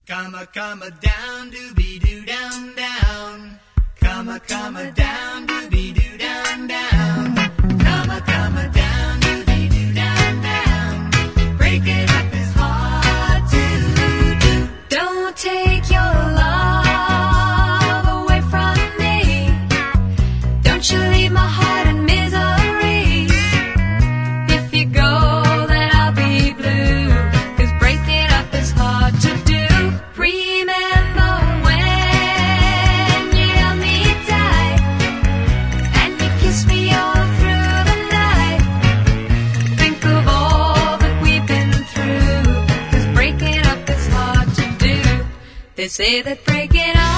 Come down, doobie-doo, down, down. Come down, doobie-doo, down, down. Come down, doobie-doo, down, down. Break it up is hard to do. Don't take your love away from me. Don't you leave my heart in misery. If you go, then I'll be blue. 'Cause breaking up is hard to do. Remember when you held me tight and you kissed me all through the night. Think of all that we've been through. 'Cause breaking up is hard to do. They say that breaking up